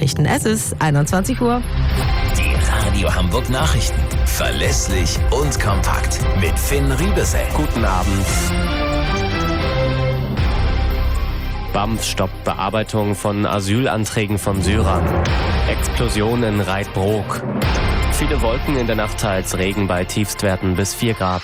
Nachrichten. Es ist 21 Uhr. Die Radio Hamburg Nachrichten. Verlässlich und kompakt. Mit Finn Riebesell. Guten Abend. BAMF stoppt Bearbeitung von Asylanträgen von Syrern. Explosion in Reitbrook. Viele Wolken in der Nacht, teils Regen bei Tiefstwerten bis 4 Grad.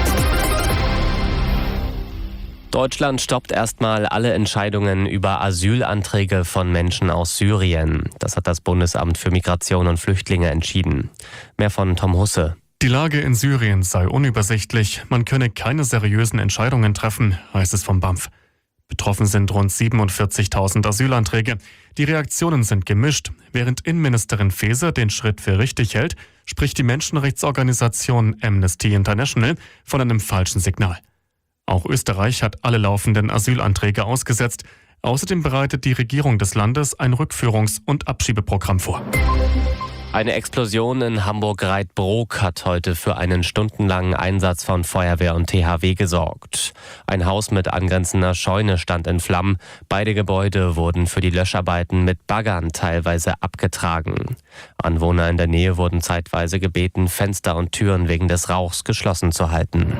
Deutschland stoppt erstmal alle Entscheidungen über Asylanträge von Menschen aus Syrien. Das hat das Bundesamt für Migration und Flüchtlinge entschieden. Mehr von Tom Husse. Die Lage in Syrien sei unübersichtlich. Man könne keine seriösen Entscheidungen treffen, heißt es vom BAMF. Betroffen sind rund 47.000 Asylanträge. Die Reaktionen sind gemischt. Während Innenministerin Faeser den Schritt für richtig hält, spricht die Menschenrechtsorganisation Amnesty International von einem falschen Signal. Auch Österreich hat alle laufenden Asylanträge ausgesetzt. Außerdem bereitet die Regierung des Landes ein Rückführungs- und Abschiebeprogramm vor. Eine Explosion in Hamburg-Reitbrook hat heute für einen stundenlangen Einsatz von Feuerwehr und THW gesorgt. Ein Haus mit angrenzender Scheune stand in Flammen. Beide Gebäude wurden für die Löscharbeiten mit Baggern teilweise abgetragen. Anwohner in der Nähe wurden zeitweise gebeten, Fenster und Türen wegen des Rauchs geschlossen zu halten.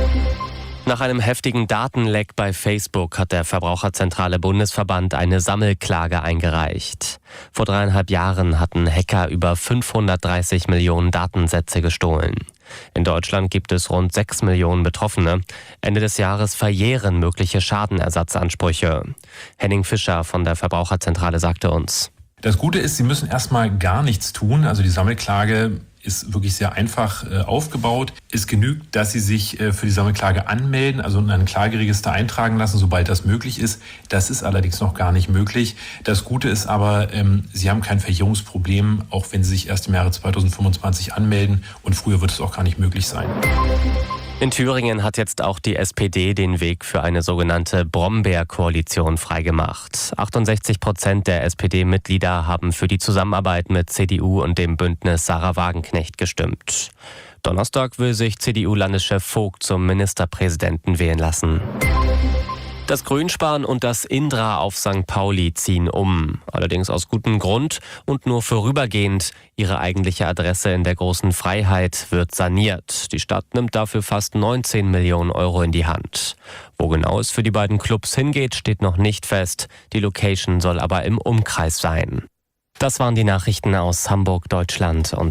Nach einem heftigen Datenleck bei Facebook hat der Verbraucherzentrale Bundesverband eine Sammelklage eingereicht. Vor 3,5 Jahren hatten Hacker über 530 Millionen Datensätze gestohlen. In Deutschland gibt es rund 6 Millionen Betroffene. Ende des Jahres verjähren mögliche Schadenersatzansprüche. Henning Fischer von der Verbraucherzentrale sagte uns: Das Gute ist, Sie müssen erstmal gar nichts tun. Also die Sammelklage ist wirklich sehr einfach aufgebaut. Es genügt, dass Sie sich für die Sammelklage anmelden, also in ein Klageregister eintragen lassen, sobald das möglich ist. Das ist allerdings noch gar nicht möglich. Das Gute ist aber, Sie haben kein Verjährungsproblem, auch wenn Sie sich erst im Jahre 2025 anmelden. Und früher wird es auch gar nicht möglich sein. In Thüringen hat jetzt auch die SPD den Weg für eine sogenannte Brombeer-Koalition freigemacht. 68% der SPD-Mitglieder haben für die Zusammenarbeit mit CDU und dem Bündnis Sarah Wagenknecht gestimmt. Donnerstag will sich CDU-Landeschef Vogt zum Ministerpräsidenten wählen lassen. Das Grünspan und das Indra auf St. Pauli ziehen um. Allerdings aus gutem Grund und nur vorübergehend. Ihre eigentliche Adresse in der Großen Freiheit wird saniert. Die Stadt nimmt dafür fast 19 Millionen Euro in die Hand. Wo genau es für die beiden Clubs hingeht, steht noch nicht fest. Die Location soll aber im Umkreis sein. Das waren die Nachrichten aus Hamburg, Deutschland und